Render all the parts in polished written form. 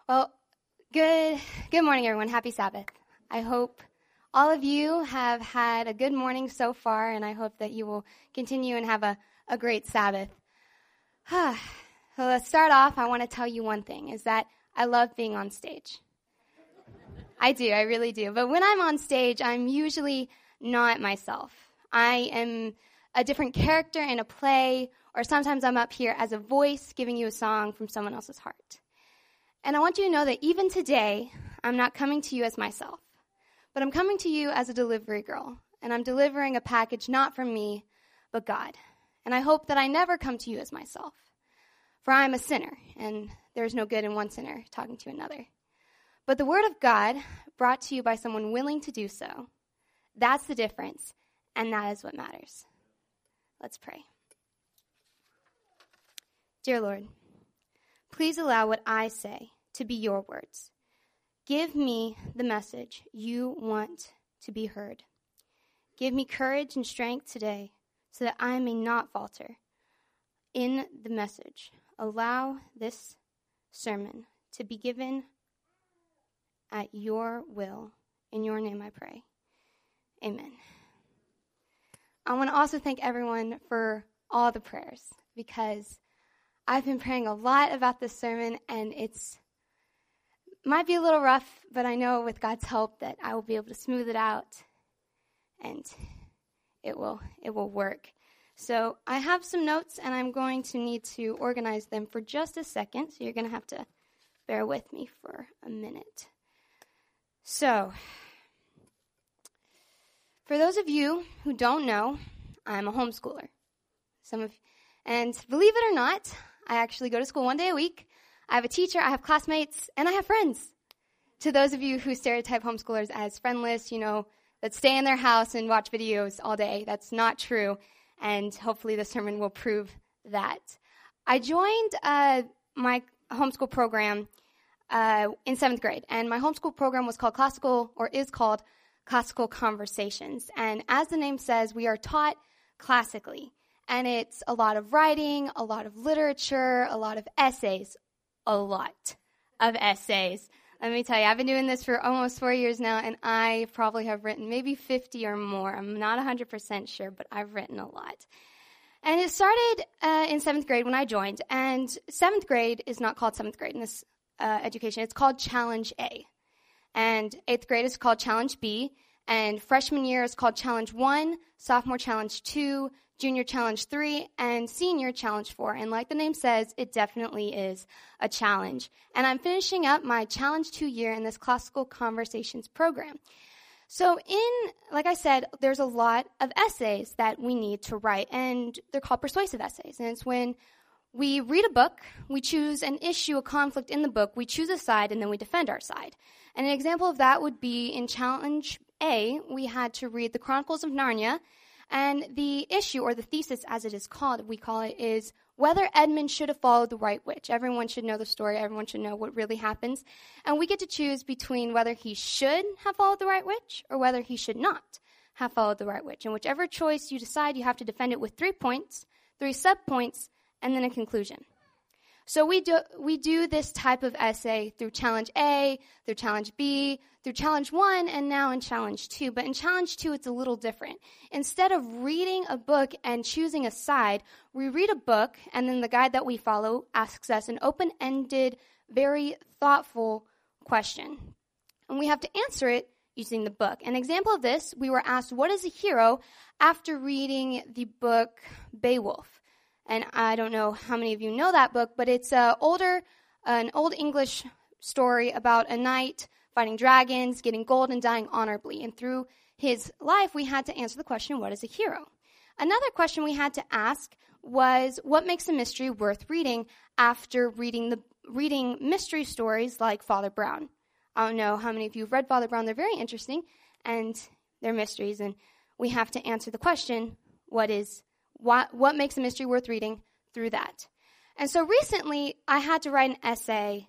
Well, good morning, everyone. Happy Sabbath. I hope all of you have had a good morning so far, and I hope that you will continue and have a great Sabbath. So let's start off. I want to tell you one thing, is that I love being on stage. I do, I really do. But when I'm on stage, I'm usually not myself. I am a different character in a play, or sometimes I'm up here as a voice giving you a song from someone else's heart. And I want you to know that even today, I'm not coming to you as myself, but I'm coming to you as a delivery girl, and I'm delivering a package not from me, but God. And I hope that I never come to you as myself, for I am a sinner, and there's no good in one sinner talking to another. But the Word of God, brought to you by someone willing to do so, that's the difference, and that is what matters. Let's pray. Dear Lord, please allow what I say to be your words. Give me the message you want to be heard. Give me courage and strength today so that I may not falter in the message. Allow this sermon to be given at your will. In your name I pray. Amen. I want to also thank everyone for all the prayers, because I've been praying a lot about this sermon, and might be a little rough, but I know with God's help that I will be able to smooth it out, and it will work. So I have some notes, and I'm going to need to organize them for just a second, so you're going to have to bear with me for a minute. So, for those of you who don't know, I'm a homeschooler. And believe it or not, I actually go to school one day a week. I have a teacher, I have classmates, and I have friends. To those of you who stereotype homeschoolers as friendless, that stay in their house and watch videos all day, that's not true. And hopefully the sermon will prove that. I joined my homeschool program in 7th grade, and my homeschool program is called Classical Conversations. And as the name says, we are taught classically. And it's a lot of writing, a lot of literature, a lot of essays. A lot of essays. Let me tell you, I've been doing this for almost 4 years now, and I probably have written maybe 50 or more. I'm not 100% sure, but I've written a lot. And it started in 7th grade when I joined. And 7th grade is not called 7th grade in this education. It's called Challenge A. And 8th grade is called Challenge B. And freshman year is called Challenge 1, sophomore Challenge 2, junior Challenge 3, and senior Challenge 4. And like the name says, it definitely is a challenge. And I'm finishing up my Challenge 2 year in this Classical Conversations program. So like I said, there's a lot of essays that we need to write, and they're called persuasive essays. And it's when we read a book, we choose an issue, a conflict in the book, we choose a side, and then we defend our side. And an example of that would be in Challenge A, we had to read the Chronicles of Narnia, and the issue, or the thesis as it is called, we call it, is whether Edmund should have followed the right witch. Everyone should know the story. Everyone should know what really happens. And we get to choose between whether he should have followed the right witch or whether he should not have followed the right witch. And whichever choice you decide, you have to defend it with 3 points, 3 sub-points, and then a conclusion. So we do this type of essay through Challenge A, through Challenge B, through Challenge 1, and now in Challenge 2. But in Challenge 2, it's a little different. Instead of reading a book and choosing a side, we read a book, and then the guide that we follow asks us an open-ended, very thoughtful question. And we have to answer it using the book. An example of this, we were asked, what is a hero, after reading the book Beowulf. And I don't know how many of you know that book, but it's an old English story about a knight fighting dragons, getting gold, and dying honorably. And through his life, we had to answer the question, what is a hero? Another question we had to ask was, what makes a mystery worth reading after reading mystery stories like Father Brown? I don't know how many of you have read Father Brown. They're very interesting, and they're mysteries. And we have to answer the question, what makes a mystery worth reading through that? And so recently, I had to write an essay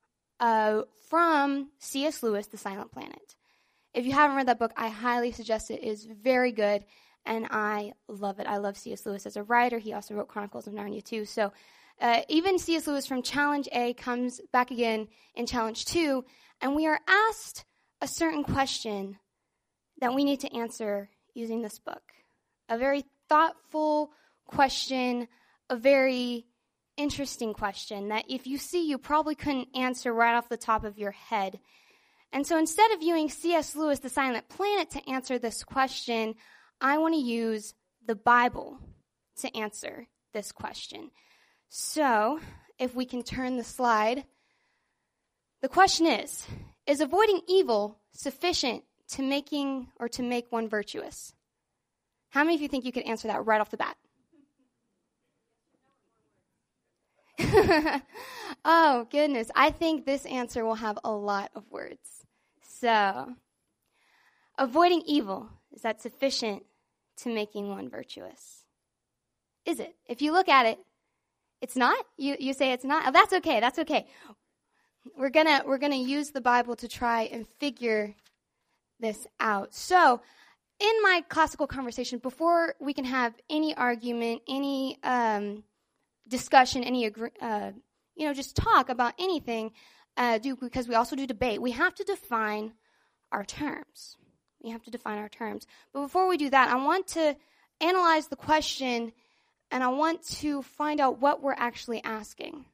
from C.S. Lewis, The Silent Planet. If you haven't read that book, I highly suggest it. It is very good, and I love it. I love C.S. Lewis as a writer. He also wrote Chronicles of Narnia too. So Even C.S. Lewis from Challenge A comes back again in Challenge 2, and we are asked a certain question that we need to answer using this book. A very thoughtful question, a very interesting question that if you see, you probably couldn't answer right off the top of your head. And so instead of viewing C.S. Lewis, the Silent Planet, to answer this question, I want to use the Bible to answer this question. So, if we can turn the slide, the question is avoiding evil sufficient to make one virtuous? How many of you think you could answer that right off the bat? Oh, goodness. I think this answer will have a lot of words. So, avoiding evil, is that sufficient to making one virtuous? Is it? If you look at it, it's not? You say it's not? Oh, that's okay. That's okay. We're gonna use the Bible to try and figure this out. So, in my classical conversation, before we can have any argument, any discussion, any just talk about anything, because we also do debate, we have to define our terms. We have to define our terms. But before we do that, I want to analyze the question, and I want to find out what we're actually asking.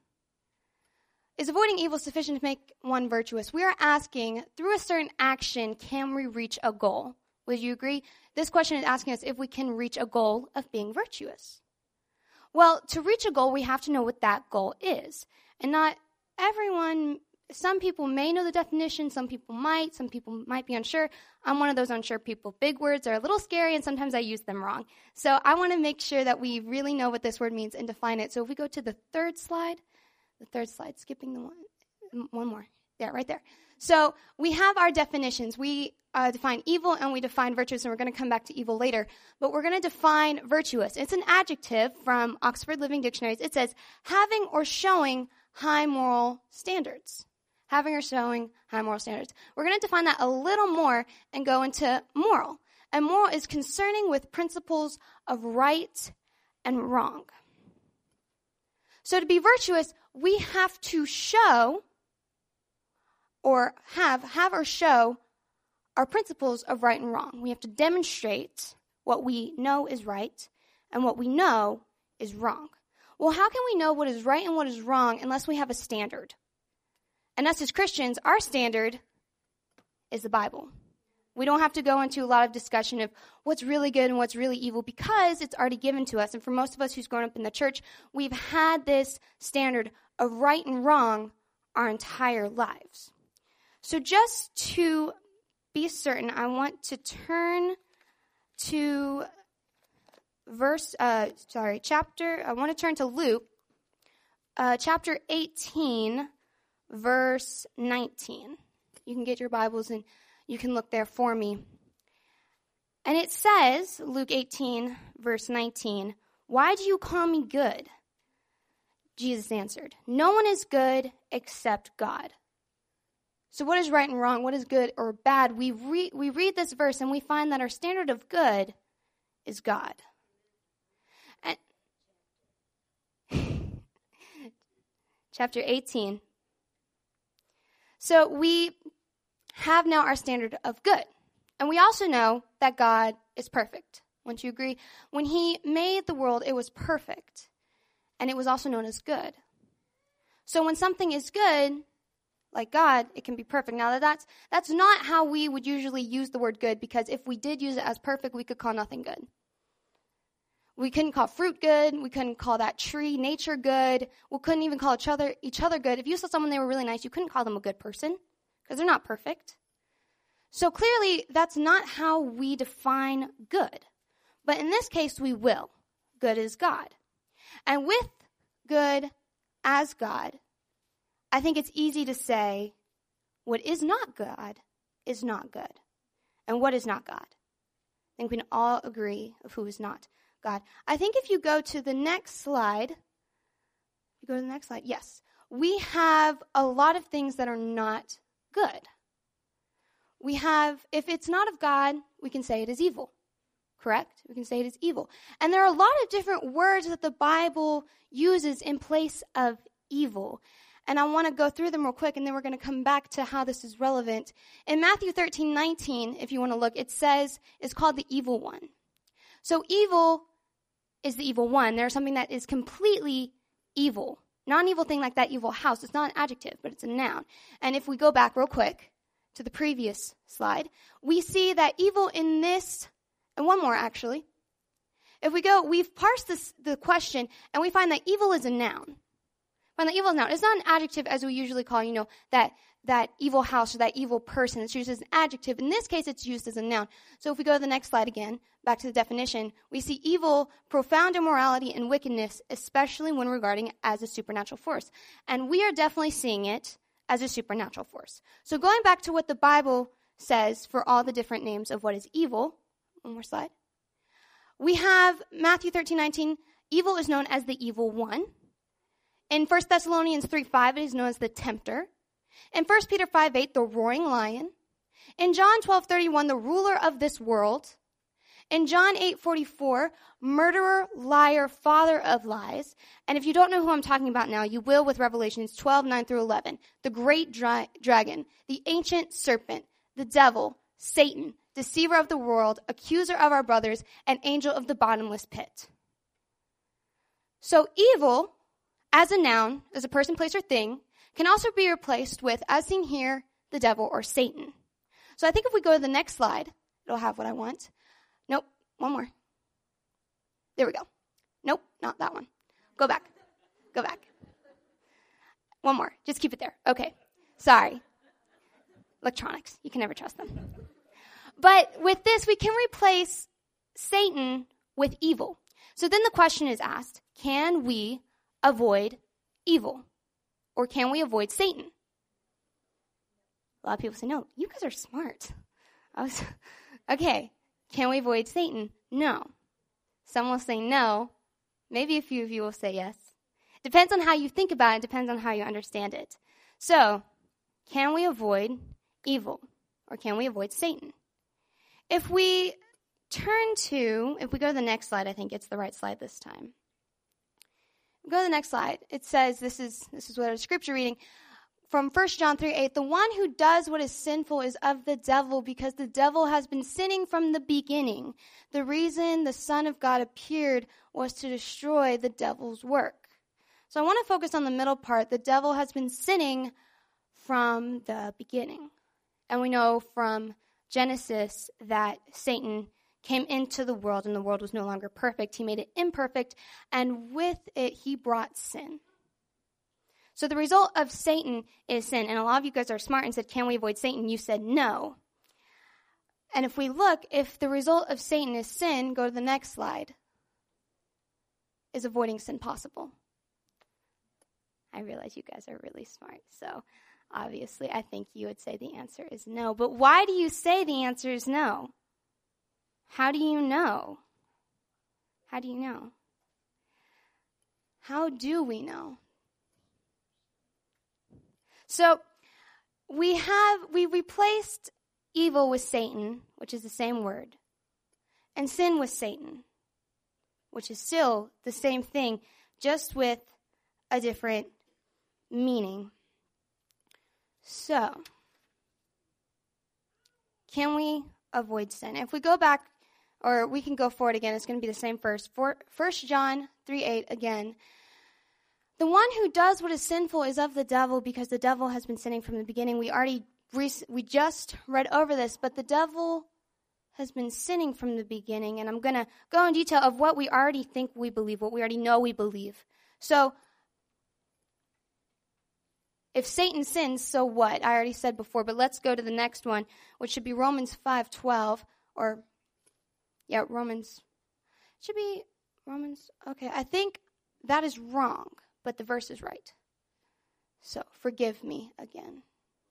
Is avoiding evil sufficient to make one virtuous? We are asking, through a certain action, can we reach a goal? Would you agree? This question is asking us if we can reach a goal of being virtuous. Well, to reach a goal, we have to know what that goal is. And not everyone, some people may know the definition, some people might be unsure. I'm one of those unsure people. Big words are a little scary, and sometimes I use them wrong. So I want to make sure that we really know what this word means and define it. So if we go to the third slide, skipping the one more. There, right there. So we have our definitions. We define evil and we define virtuous, and we're going to come back to evil later. But we're going to define virtuous. It's an adjective from Oxford Living Dictionaries. It says, having or showing high moral standards. Having or showing high moral standards. We're going to define that a little more and go into moral. And moral is concerning with principles of right and wrong. So to be virtuous, we have to show or have or show our principles of right and wrong. We have to demonstrate what we know is right and what we know is wrong. Well, how can we know what is right and what is wrong unless we have a standard? And us as Christians, our standard is the Bible. We don't have to go into a lot of discussion of what's really good and what's really evil because it's already given to us. And for most of us who's grown up in the church, we've had this standard of right and wrong our entire lives. So just to be certain, I want to turn to I want to turn to Luke, chapter 18, verse 19. You can get your Bibles and you can look there for me. And it says, Luke 18, verse 19, "Why do you call me good?" Jesus answered, "No one is good except God." So what is right and wrong? What is good or bad? We read this verse and we find that our standard of good is God. And chapter 18. So we have now our standard of good. And we also know that God is perfect. Wouldn't you agree? When he made the world, it was perfect. And it was also known as good. So when something is good, like God, it can be perfect. Now, that's not how we would usually use the word good, because if we did use it as perfect, we could call nothing good. We couldn't call fruit good. We couldn't call that tree, nature good. We couldn't even call each other good. If you saw someone, they were really nice, you couldn't call them a good person because they're not perfect. So clearly, that's not how we define good. But in this case, we will. Good is God. And with good as God, I think it's easy to say what is not God is not good. And what is not God? I think we can all agree of who is not God. I think if you go to the next slide, yes, we have a lot of things that are not good. We have, if it's not of God, we can say it is evil. correct? We can say it is evil. And there are a lot of different words that the Bible uses in place of evil. And I want to go through them real quick, and then we're going to come back to how this is relevant. In Matthew 13:19, if you want to look, it says it's called the evil one. So evil is the evil one. There's something that is completely evil. Not an evil thing like that evil house. It's not an adjective, but it's a noun. And if we go back real quick to the previous slide, we see that evil in this, and one more actually. If we go, we've parsed the question, and we find that evil is a noun. Find that evil is a noun. It's not an adjective as we usually call, that evil house or that evil person. It's used as an adjective. In this case, it's used as a noun. So if we go to the next slide again, back to the definition, we see evil, profound immorality, and wickedness, especially when regarding it as a supernatural force. And we are definitely seeing it as a supernatural force. So going back to what the Bible says for all the different names of what is evil, one more slide. We have Matthew 13:19, evil is known as the evil one. In 1 Thessalonians 3:5, it is known as the tempter. In 1 Peter 5:8, the roaring lion. In John 12:31, the ruler of this world. In John 8:44, murderer, liar, father of lies. And if you don't know who I'm talking about now, you will with Revelations 12:9-11. The great dragon, the ancient serpent, the devil, Satan, deceiver of the world, accuser of our brothers, and angel of the bottomless pit. So evil, as a noun, as a person, place, or thing, can also be replaced with, as seen here, the devil or Satan. So I think if we go to the next slide, it'll have what I want. Nope, one more. There we go. Nope, not that one. Go back. Go back. One more. Just keep it there. Okay. Sorry. Electronics. You can never trust them. But with this, we can replace Satan with evil. So then the question is asked, can we avoid evil? Or can we avoid Satan? A lot of people say, no, you guys are smart. Okay, can we avoid Satan? No. Some will say no. Maybe a few of you will say yes. Depends on how you think about it. Depends on how you understand it. So, can we avoid evil? Or can we avoid Satan? If we go to the next slide, I think it's the right slide this time. Go to the next slide. It says, this is what a scripture reading from 1 John 3:8. The one who does what is sinful is of the devil, because the devil has been sinning from the beginning. The reason the Son of God appeared was to destroy the devil's work. So I want to focus on the middle part. The devil has been sinning from the beginning. And we know from Genesis that Satan came into the world, and the world was no longer perfect. He made it imperfect, and with it, he brought sin. So the result of Satan is sin. And a lot of you guys are smart and said, can we avoid Satan? You said no. And if we look, if the result of Satan is sin, go to the next slide. Is avoiding sin possible? I realize you guys are really smart, so obviously I think you would say the answer is no. But why do you say the answer is no? How do you know? How do you know? How do we know? So we replaced evil with Satan, which is the same word, and sin with Satan, which is still the same thing, just with a different meaning. So, can we avoid sin? If we go back, or we can go forward again, it's going to be the same verse. 1 John 3:8 again. The one who does what is sinful is of the devil, because the devil has been sinning from the beginning. We just read over this, but the devil has been sinning from the beginning. And I'm going to go in detail of what we already think we believe, what we already know we believe. So, if Satan sins, so what? I already said before, but let's go to the next one, which should be Romans 5:12, Romans. Okay, I think that is wrong, but the verse is right. So, forgive me again.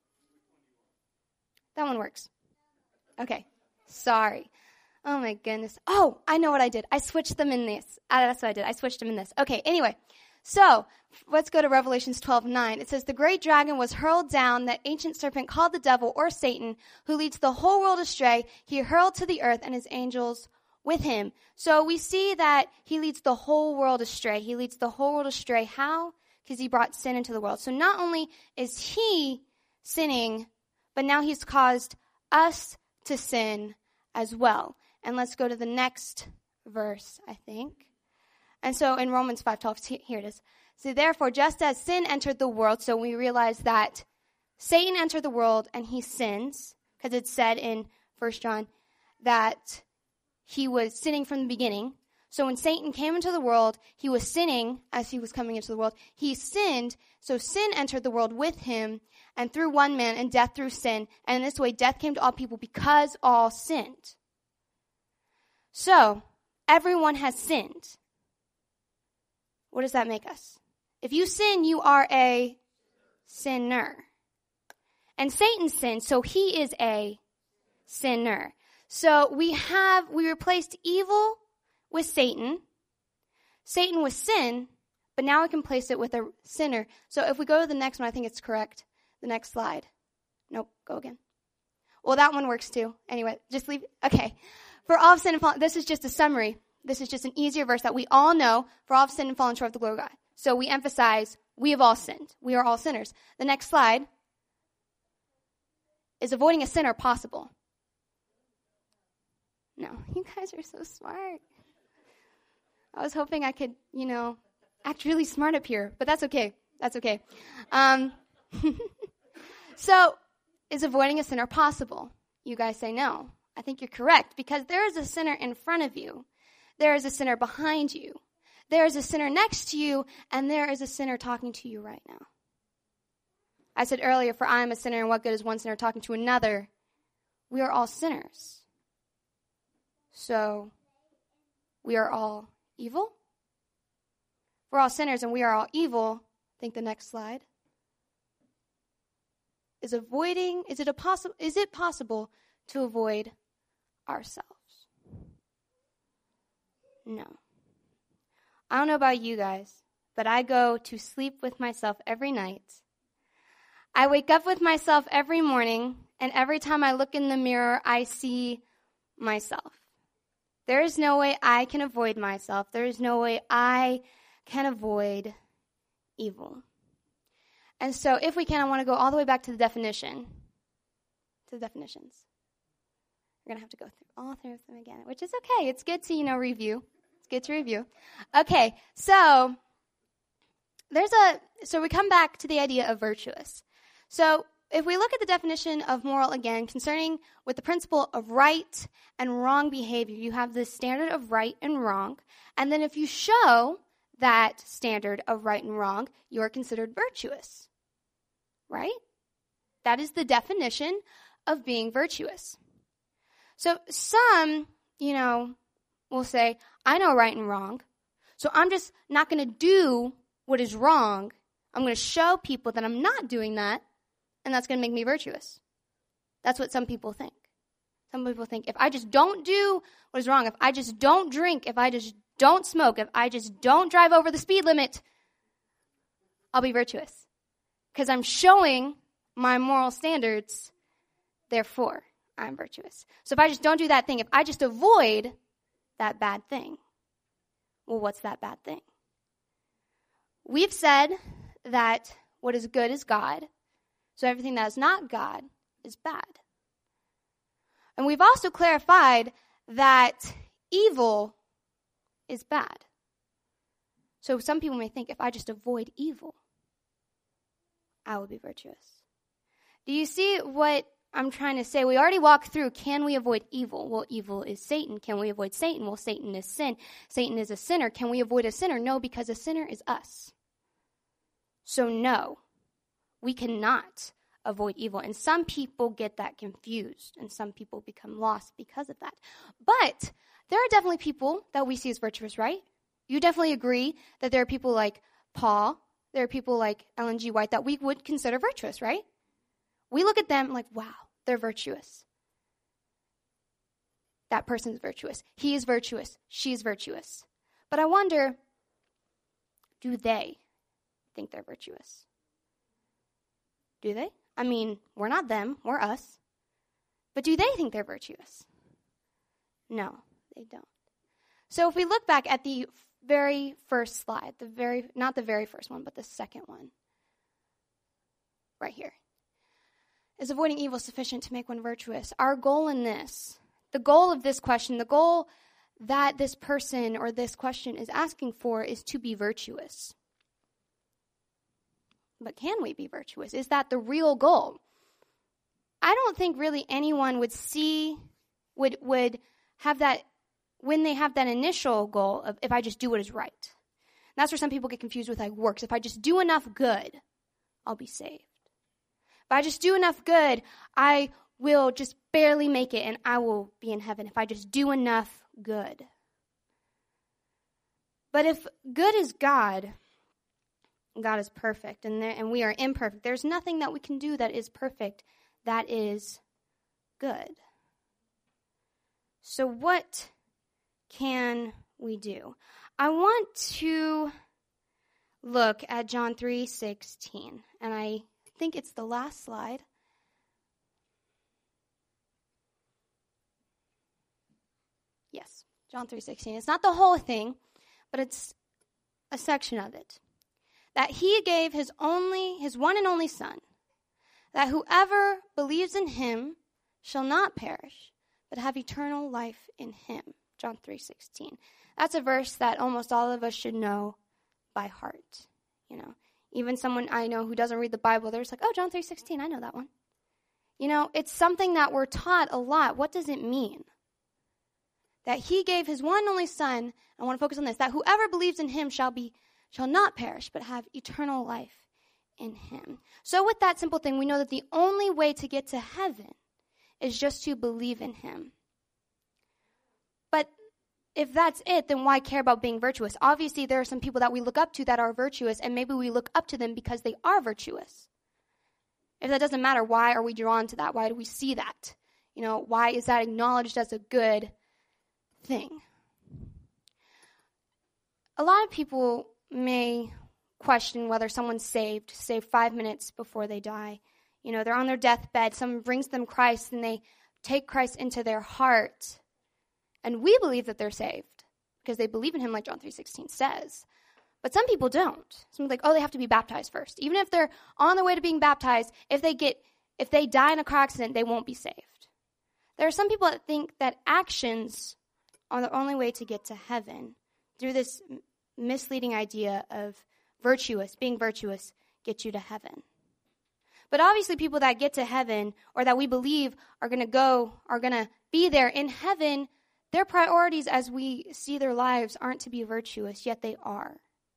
That one works. Okay, sorry. Oh my goodness. Oh, I know what I did. I switched them in this. That's what I did. I switched them in this. Okay, anyway. So, let's go to Revelations 12:9. It says, the great dragon was hurled down, that ancient serpent called the devil or Satan, who leads the whole world astray. He hurled to the earth, and his angels with him. So we see that he leads the whole world astray. He leads the whole world astray. How? Because he brought sin into the world. So not only is he sinning, but now he's caused us to sin as well. And let's go to the next verse, I think. And so in Romans 5:12, here it is. So therefore, just as sin entered the world, so we realize that Satan entered the world and he sins, because it's said in 1 John that he was sinning from the beginning. So when Satan came into the world, he was sinning as he was coming into the world. He sinned, so sin entered the world with him, and through one man, and death through sin. And in this way, death came to all people because all sinned. So, everyone has sinned. What does that make us? If you sin, you are a sinner. And Satan sinned, so he is a sinner. So we replaced evil with Satan. Satan was sin, but now we can place it with a sinner. So if we go to the next one, I think it's correct. The next slide. Nope, go again. Well, that one works too. Anyway, just leave. Okay. For all have sinned and fallen, this is just a summary. This is just an easier verse that we all know. For all have sinned and fallen short of the glory of God. So we emphasize, we have all sinned. We are all sinners. The next slide. Is avoiding a sinner possible? No, you guys are so smart. I was hoping I could, act really smart up here, but that's okay. That's okay. So, is avoiding a sinner possible? You guys say no. I think you're correct, because there is a sinner in front of you. There is a sinner behind you. There is a sinner next to you, and there is a sinner talking to you right now. I said earlier, for I am a sinner, and what good is one sinner talking to another? We are all sinners. So, we are all evil? We're all sinners, and we are all evil. I think the next slide. Is it possible to avoid ourselves? No. I don't know about you guys, but I go to sleep with myself every night. I wake up with myself every morning, and every time I look in the mirror, I see myself. There is no way I can avoid myself. There is no way I can avoid evil. And so if we can, I want to go all the way back to the definition. To the definitions. We're going to have to go through all three of them again, which is okay. It's good to, review. It's good to review. Okay, so we come back to the idea of virtuous. So if we look at the definition of moral again, concerning with the principle of right and wrong behavior, you have the standard of right and wrong. And then if you show that standard of right and wrong, you are considered virtuous. Right? That is the definition of being virtuous. So some, will say, I know right and wrong, so I'm just not going to do what is wrong. I'm going to show people that I'm not doing that, and that's going to make me virtuous. That's what some people think. Some people think, if I just don't do what is wrong, if I just don't drink, if I just don't smoke, if I just don't drive over the speed limit, I'll be virtuous. Because I'm showing my moral standards, therefore, I'm virtuous. So if I just don't do that thing, if I just avoid that bad thing, well, what's that bad thing? We've said that what is good is God, so everything that is not God is bad. And we've also clarified that evil is bad. So some people may think, if I just avoid evil, I will be virtuous. Do you see what I'm trying to say? We already walked through, can we avoid evil? Well, evil is Satan. Can we avoid Satan? Well, Satan is sin. Satan is a sinner. Can we avoid a sinner? No, because a sinner is us. So no, we cannot avoid evil. And some people get that confused, and some people become lost because of that. But there are definitely people that we see as virtuous, right? You definitely agree that there are people like Paul, there are people like Ellen G. White that we would consider virtuous, right? We look at them like, wow, they're virtuous. That person's virtuous. He is virtuous. She's virtuous. But I wonder, do they think they're virtuous? Do they? I mean, we're not them, we're us. But do they think they're virtuous? No, they don't. So if we look back at the very first slide, not the very first one, but the second one, right here, is avoiding evil sufficient to make one virtuous? Our goal in this, the goal of this question, the goal that this person or this question is asking for is to be virtuous. But can we be virtuous? Is that the real goal? I don't think really anyone would have that when they have that initial goal of if I just do what is right. And that's where some people get confused with like works. If I just do enough good, I'll be saved. If I just do enough good, I will just barely make it and I will be in heaven if I just do enough good. But if good is God, God is perfect and we are imperfect. There's nothing that we can do that is perfect, that is good. So what can we do? I want to look at John 3:16, and I think it's the last slide. Yes, John 3:16. It's not the whole thing, but it's a section of it. That he gave his one and only Son, that whoever believes in him shall not perish, but have eternal life in him. John 3:16. That's a verse that almost all of us should know by heart. You know, even someone I know who doesn't read the Bible, they're just like, oh, John 3:16, I know that one. You know, it's something that we're taught a lot. What does it mean? That he gave his one and only Son, I want to focus on this, that whoever believes in him shall not perish, but have eternal life in him. So with that simple thing, we know that the only way to get to heaven is just to believe in him. But if that's it, then why care about being virtuous? Obviously, there are some people that we look up to that are virtuous, and maybe we look up to them because they are virtuous. If that doesn't matter, why are we drawn to that? Why do we see that? You know, why is that acknowledged as a good thing? A lot of people may question whether someone's saved 5 minutes before they die. You know, they're on their deathbed, someone brings them Christ, and they take Christ into their heart. And we believe that they're saved because they believe in him like John 3:16 says. But some people don't. Someone's like, oh, they have to be baptized first. Even if they're on their way to being baptized, if they die in a car accident, they won't be saved. There are some people that think that actions are the only way to get to heaven through this misleading idea of being virtuous gets you to heaven. But obviously people that get to heaven or that we believe are going to be there in heaven, their priorities as we see their lives aren't to be virtuous, yet they are.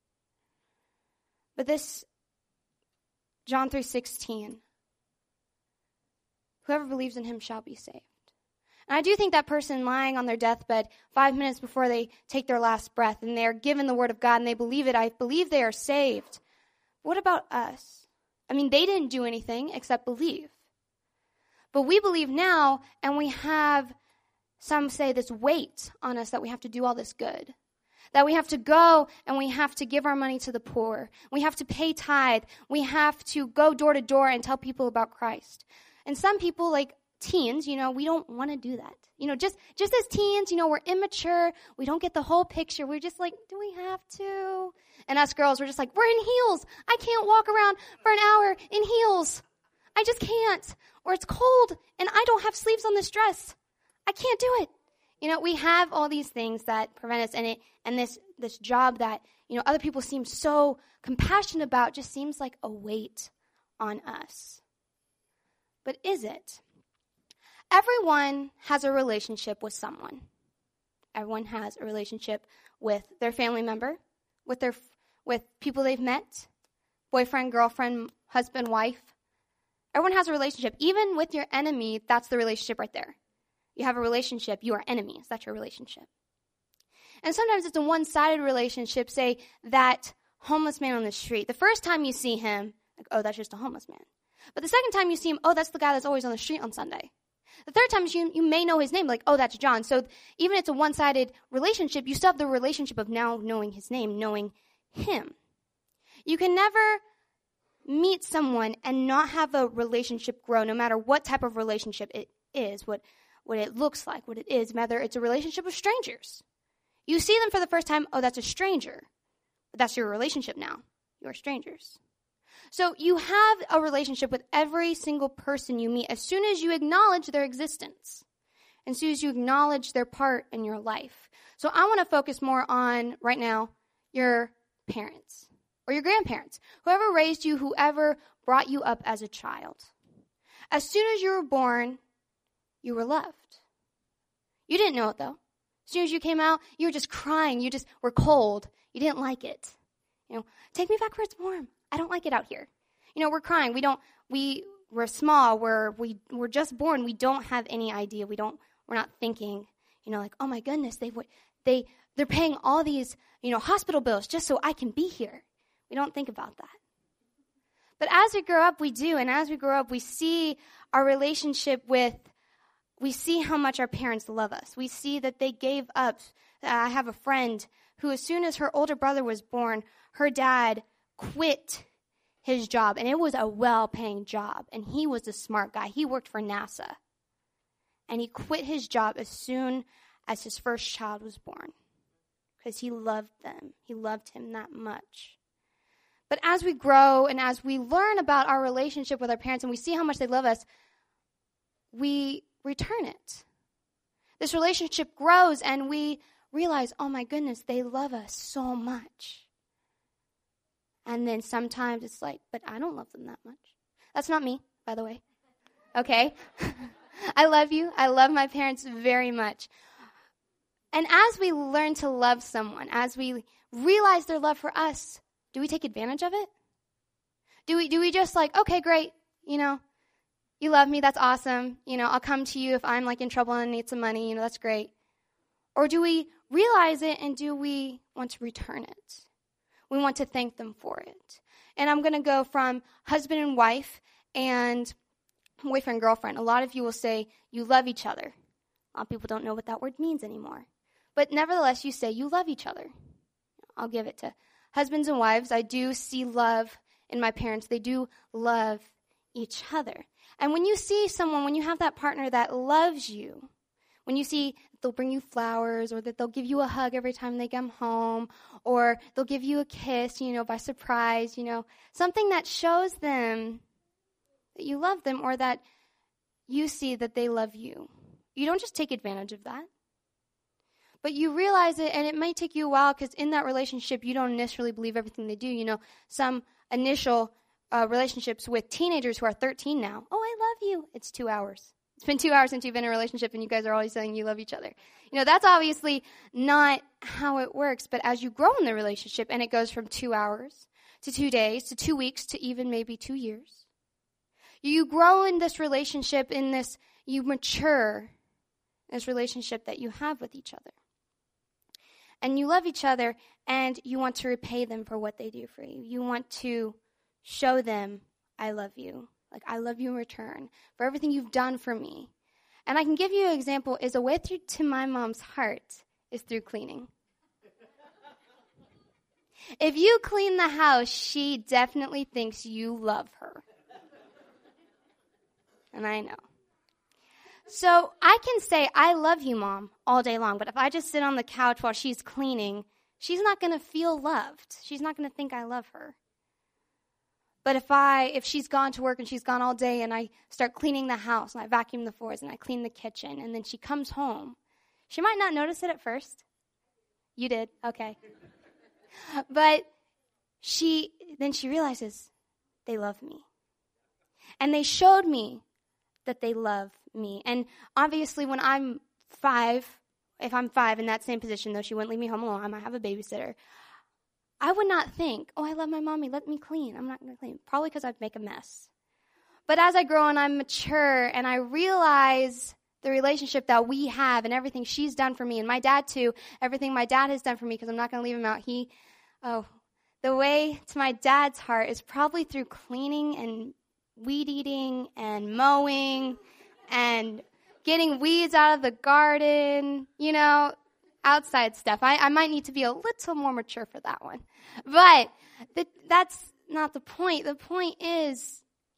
But this, John 3:16, whoever believes in him shall be saved. And I do think that person lying on their deathbed 5 minutes before they take their last breath and they're given the word of God and they believe it, I believe they are saved. What about us? I mean, they didn't do anything except believe. But we believe now, and we have, some say, this weight on us that we have to do all this good. That we have to go and we have to give our money to the poor. We have to pay tithe. We have to go door to door and tell people about Christ. And some people, like teens, you know, we don't want to do that. You know, just as teens, you know, we're immature. We don't get the whole picture. We're just like, do we have to? And us girls, we're just like, we're in heels. I can't walk around for an hour in heels. I just can't. Or it's cold and I don't have sleeves on this dress. I can't do it. You know, we have all these things that prevent us, and this job that, you know, other people seem so compassionate about just seems like a weight on us. But is it? Everyone has a relationship with someone. Everyone has a relationship with their family member, with people they've met, boyfriend, girlfriend, husband, wife. Everyone has a relationship. Even with your enemy, that's the relationship right there. You have a relationship, you are enemies. That's your relationship. And sometimes it's a one-sided relationship, say that homeless man on the street. The first time you see him, like, oh, that's just a homeless man. But the second time you see him, oh, that's the guy that's always on the street on Sunday. The third time you may know his name, like, oh, that's John. So even if it's a one-sided relationship, you still have the relationship of now knowing his name, knowing him. You can never meet someone and not have a relationship grow, no matter what type of relationship it is, what it looks like, what it is, whether it's a relationship with strangers. You see them for the first time, oh, that's a stranger. But that's your relationship now. You're strangers. So you have a relationship with every single person you meet as soon as you acknowledge their existence, as soon as you acknowledge their part in your life. So I want to focus more on, right now, your parents or your grandparents, whoever raised you, whoever brought you up as a child. As soon as you were born, you were loved. You didn't know it, though. As soon as you came out, you were just crying. You just were cold. You didn't like it. Take me back where it's warm. I don't like it out here. We're crying. We're small. We're just born. We don't have any idea. We're not thinking, like, oh my goodness, they're paying all these, hospital bills just so I can be here. We don't think about that. But as we grow up, we do. And as we grow up, we see our relationship we see how much our parents love us. We see that they gave up. I have a friend who, as soon as her older brother was born, her dad quit his job. And it was a well-paying job. And he was a smart guy. He worked for NASA. And he quit his job as soon as his first child was born. Because he loved them. He loved him that much. But as we grow and as we learn about our relationship with our parents and we see how much they love us, we return it. This relationship grows and we realize, oh my goodness, they love us so much. And then sometimes it's like, but I don't love them that much. That's not me, by the way. Okay? I love you. I love my parents very much. And as we learn to love someone, as we realize their love for us, do we take advantage of it? Do we just like, okay, great, you love me, that's awesome. I'll come to you if I'm like in trouble and need some money, that's great. Or do we realize it and do we want to return it? We want to thank them for it. And I'm going to go from husband and wife and boyfriend, girlfriend. A lot of you will say you love each other. A lot of people don't know what that word means anymore. But nevertheless, you say you love each other. I'll give it to husbands and wives. I do see love in my parents. They do love each other. And when you see someone, when you have that partner that loves you, when you see they'll bring you flowers or that they'll give you a hug every time they come home or they'll give you a kiss, by surprise, something that shows them that you love them or that you see that they love you. You don't just take advantage of that. But you realize it, and it might take you a while because in that relationship, you don't necessarily believe everything they do. Some initial relationships with teenagers who are 13 now. Oh, I love you. It's 2 hours. It's been 2 hours since you've been in a relationship, and you guys are always saying you love each other. That's obviously not how it works. But as you grow in the relationship, and it goes from 2 hours to 2 days to 2 weeks to even maybe 2 years, you grow in this relationship, you mature in this relationship that you have with each other. And you love each other, and you want to repay them for what they do for you. You want to show them, I love you. Like, I love you in return for everything you've done for me. And I can give you an example, is a way through to my mom's heart is through cleaning. If you clean the house, she definitely thinks you love her. And I know. So I can say, I love you, Mom, all day long. But if I just sit on the couch while she's cleaning, she's not going to feel loved. She's not going to think I love her. But if she's gone to work and she's gone all day and I start cleaning the house and I vacuum the floors and I clean the kitchen and then she comes home, she might not notice it at first. You did? Okay. But then she realizes they love me. And they showed me that they love me. And obviously when I'm 5, if I'm 5 in that same position, though she wouldn't leave me home alone, I might have a babysitter, I would not think, oh, I love my mommy, let me clean. I'm not going to clean. Probably because I'd make a mess. But as I grow and I'm mature and I realize the relationship that we have and everything she's done for me, and my dad too, everything my dad has done for me, because I'm not going to leave him out. The way to my dad's heart is probably through cleaning and weed eating and mowing and getting weeds out of the garden, outside stuff. I might need to be a little more mature for that one. But that's not the point. The point is,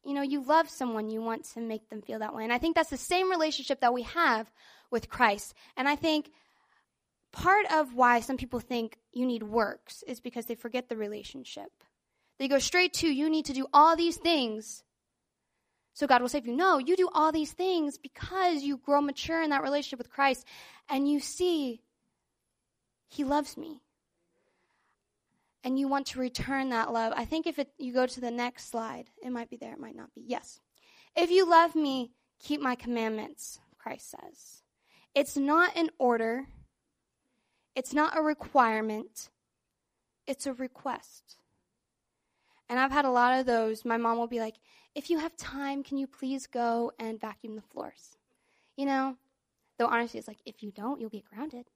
you love someone, you want to make them feel that way. And I think that's the same relationship that we have with Christ. And I think part of why some people think you need works is because they forget the relationship. They go straight to, you need to do all these things so God will save you. No, you do all these things because you grow mature in that relationship with Christ and you see, he loves me. And you want to return that love. I think if you go to the next slide, it might be there, it might not be. Yes. If you love me, keep my commandments, Christ says. It's not an order. It's not a requirement. It's a request. And I've had a lot of those. My mom will be like, if you have time, can you please go and vacuum the floors? Though honestly, it's like, if you don't, you'll get grounded.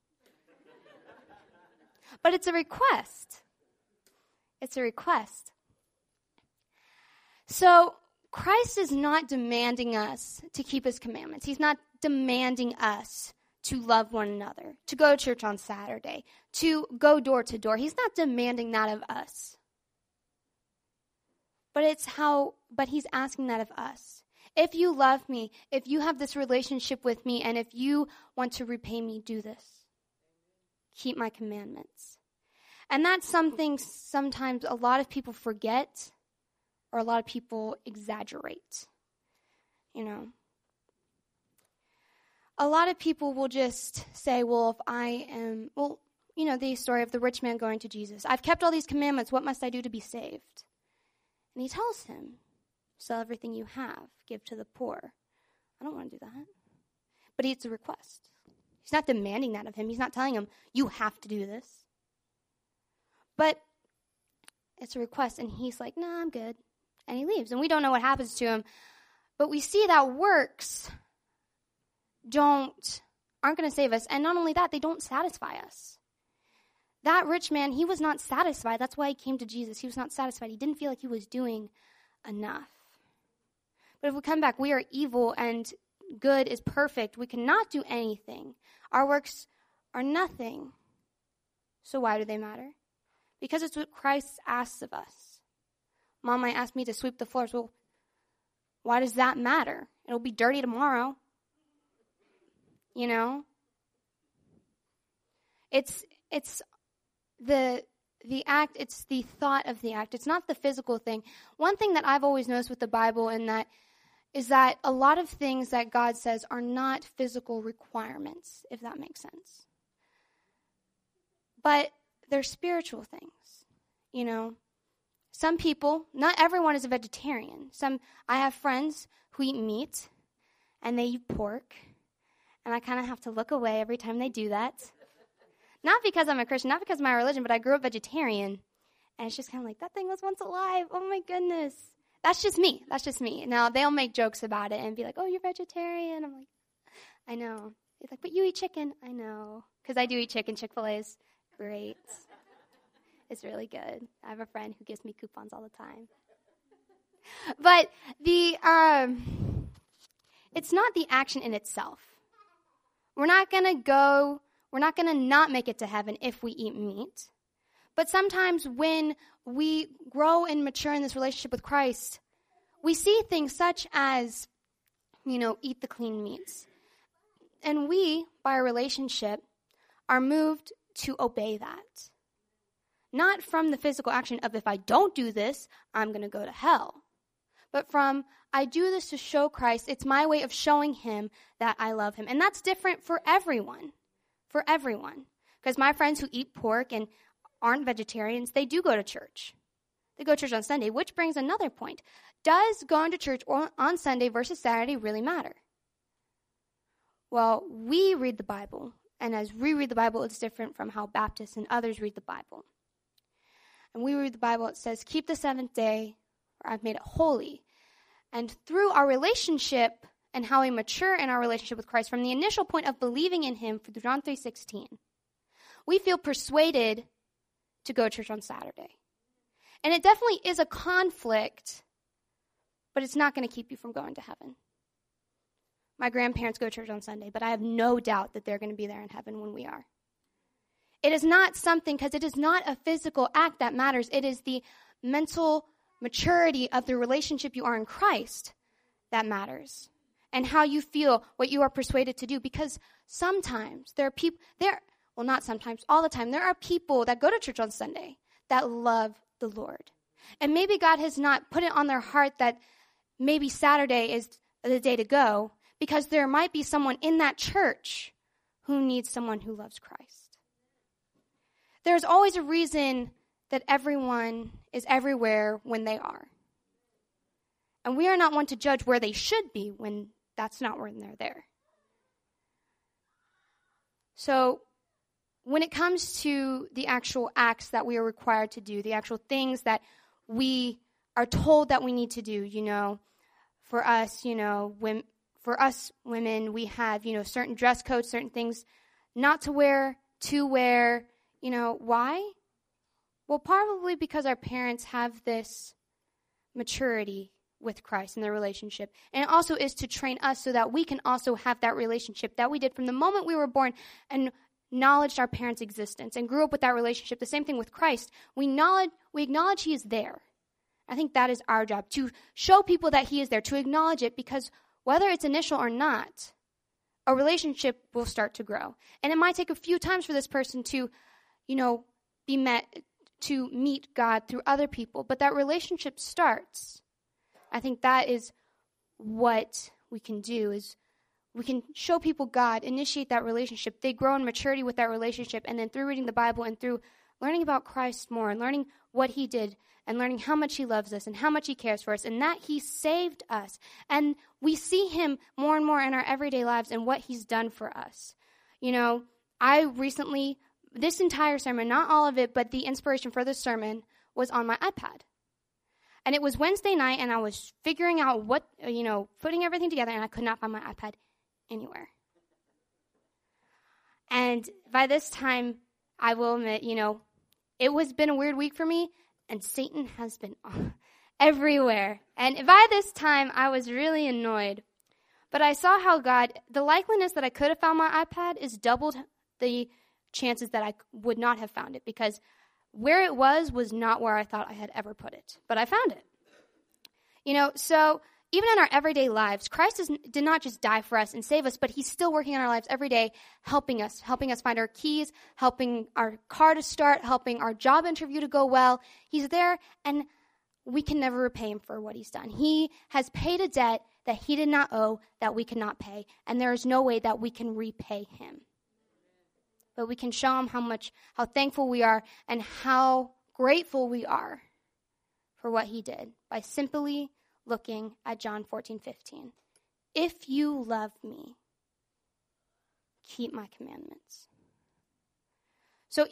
But it's a request. It's a request. So Christ is not demanding us to keep his commandments. He's not demanding us to love one another, to go to church on Saturday, to go door to door. He's not demanding that of us. But he's asking that of us. If you love me, if you have this relationship with me, and if you want to repay me, do this. Keep my commandments. And that's something sometimes a lot of people forget or a lot of people exaggerate. A lot of people will just say, well, the story of the rich man going to Jesus. I've kept all these commandments. What must I do to be saved? And he tells him, sell everything you have, give to the poor. I don't want to do that. But it's a request. He's not demanding that of him. He's not telling him, you have to do this. But it's a request, and he's like, nah, I'm good. And he leaves. And we don't know what happens to him. But we see that works aren't going to save us. And not only that, they don't satisfy us. That rich man, he was not satisfied. That's why he came to Jesus. He was not satisfied. He didn't feel like he was doing enough. But if we come back, we are evil and good is perfect. We cannot do anything. Our works are nothing. So why do they matter? Because it's what Christ asks of us. Mom might ask me to sweep the floors. Well, why does that matter? It'll be dirty tomorrow. It's the act, it's the thought of the act. It's not the physical thing. One thing that I've always noticed with the Bible is that a lot of things that God says are not physical requirements, if that makes sense. But they're spiritual things, Some people, not everyone is a vegetarian. I have friends who eat meat, and they eat pork, and I kind of have to look away every time they do that. Not because I'm a Christian, not because of my religion, but I grew up vegetarian, and it's just kind of like, that thing was once alive. Oh, my goodness. That's just me. Now, they'll make jokes about it and be like, oh, you're vegetarian. I'm like, I know. It's like, but you eat chicken. I know. Because I do eat chicken. Chick-fil-A is great. It's really good. I have a friend who gives me coupons all the time. But it's not the action in itself. We're not going to not make it to heaven if we eat meat. But sometimes when we grow and mature in this relationship with Christ, we see things such as, eat the clean meats. And we, by our relationship, are moved to obey that. Not from the physical action of, if I don't do this, I'm going to go to hell. But from, I do this to show Christ. It's my way of showing him that I love him. And that's different for everyone. For everyone. Because my friends who eat pork and aren't vegetarians, they do go to church. They go to church on Sunday, which brings another point. Does going to church on Sunday versus Saturday really matter? Well, we read the Bible. And as we read the Bible, it's different from how Baptists and others read the Bible. And we read the Bible, it says, keep the seventh day, or I've made it holy. And through our relationship and how we mature in our relationship with Christ, from the initial point of believing in him, through John 3:16, we feel persuaded to go to church on Saturday. And it definitely is a conflict, but it's not going to keep you from going to heaven. My grandparents go to church on Sunday, but I have no doubt that they're going to be there in heaven when we are. It is not something, because it is not a physical act that matters. It is the mental maturity of the relationship you are in Christ that matters. And how you feel, what you are persuaded to do. Because sometimes there are people, not sometimes, all the time, there are people that go to church on Sunday that love the Lord. And maybe God has not put it on their heart that maybe Saturday is the day to go, because there might be someone in that church who needs someone who loves Christ. There's always a reason that everyone is everywhere when they are. And we are not one to judge where they should be when that's not when they're there. So when it comes to the actual acts that we are required to do, the actual things that we are told that we need to do, for us, for us women, we have, certain dress codes, certain things not to wear, why? Well, probably because our parents have this maturity with Christ in their relationship. And it also is to train us so that we can also have that relationship that we did from the moment we were born and acknowledged our parents' existence and grew up with that relationship. The same thing with Christ. We acknowledge he is there. I think that is our job, to show people that he is there, to acknowledge it, because whether it's initial or not, a relationship will start to grow. And it might take a few times for this person to, meet God through other people, but that relationship starts. I think that is what we can do, is we can show people God, initiate that relationship. They grow in maturity with that relationship, and then through reading the Bible and through learning about Christ more and learning what he did and learning how much he loves us and how much he cares for us and that he saved us. And we see him more and more in our everyday lives and what he's done for us. I recently, this entire sermon, not all of it, but the inspiration for this sermon was on my iPad. And it was Wednesday night, and I was figuring out what, putting everything together, and I could not find my iPad anywhere. And by this time, I will admit, it has been a weird week for me, and Satan has been everywhere. And by this time, I was really annoyed. But I saw how God, the likeliness that I could have found my iPad is doubled the chances that I would not have found it, because where it was not where I thought I had ever put it. But I found it. So even in our everyday lives, Christ did not just die for us and save us, but he's still working in our lives every day, helping us find our keys, helping our car to start, helping our job interview to go well. He's there, and we can never repay him for what he's done. He has paid a debt that he did not owe, that we cannot pay, and there is no way that we can repay him. But we can show him how thankful we are and how grateful we are for what he did by simply looking at John 14:15. If you love me, keep my commandments. So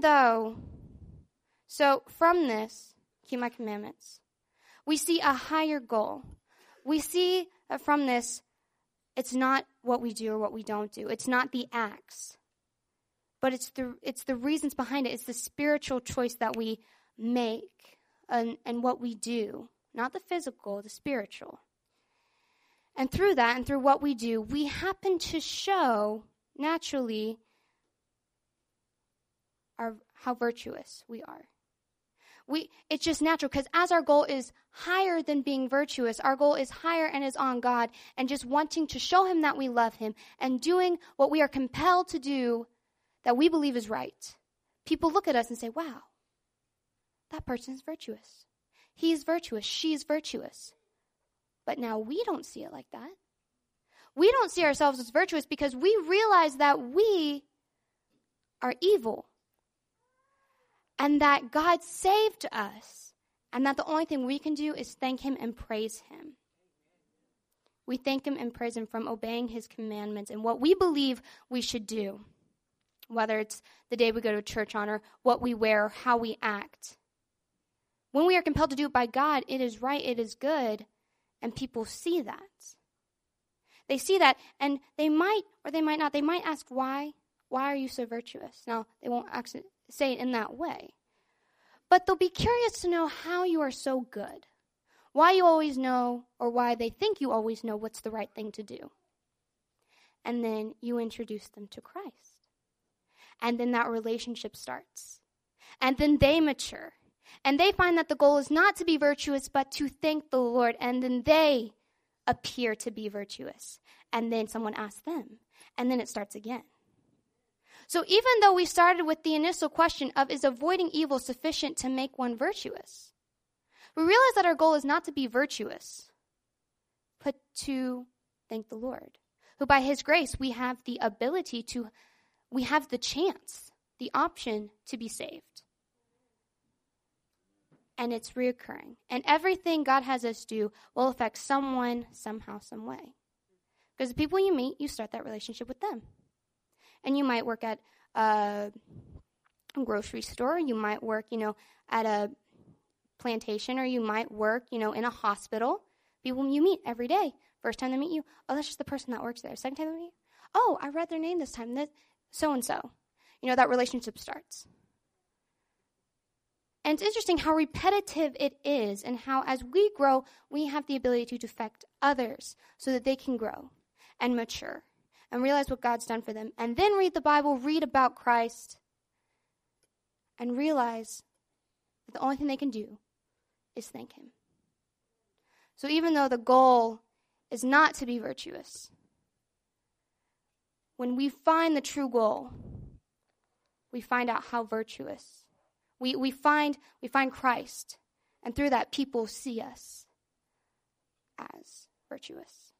from this, keep my commandments, we see a higher goal. We see that from this, it's not what we do or what we don't do. It's not the acts. But it's the reasons behind it. It's the spiritual choice that we make and what we do. Not the physical, the spiritual. And through that and through what we do, we happen to show, naturally, how virtuous we are. It's just natural, because as our goal is higher than being virtuous, our goal is higher and is on God, and just wanting to show him that we love him and doing what we are compelled to do that we believe is right. People look at us and say, wow, that person is virtuous. He's virtuous. She's virtuous. But now we don't see it like that. We don't see ourselves as virtuous because we realize that we are evil and that God saved us and that the only thing we can do is thank him and praise him. We thank him and praise him from obeying his commandments and what we believe we should do. Whether it's the day we go to church on or what we wear or how we act. When we are compelled to do it by God, it is right, it is good, and people see that. They see that, and they might or they might not. They might ask, why? Why are you so virtuous? Now, they won't actually say it in that way. But they'll be curious to know how you are so good. Why you always know, or why they think you always know what's the right thing to do. And then you introduce them to Christ. And then that relationship starts. And then they mature. And they find that the goal is not to be virtuous, but to thank the Lord. And then they appear to be virtuous. And then someone asks them. And then it starts again. So even though we started with the initial question of, is avoiding evil sufficient to make one virtuous? We realize that our goal is not to be virtuous, but to thank the Lord, who by his grace we have the ability to, we have the chance, the option to be saved. And it's reoccurring. And everything God has us do will affect someone, somehow, some way. Because the people you meet, you start that relationship with them. And you might work at a grocery store. You might work, at a plantation, or you might work, in a hospital. People you meet every day. First time they meet you, oh, that's just the person that works there. Second time they meet you, oh, I read their name this time. This so-and-so. That relationship starts. And it's interesting how repetitive it is, and how as we grow, we have the ability to affect others so that they can grow and mature and realize what God's done for them. And then read the Bible, read about Christ, and realize that the only thing they can do is thank him. So even though the goal is not to be virtuous, when we find the true goal, we find out how virtuous. We find Christ, and through that people see us as virtuous.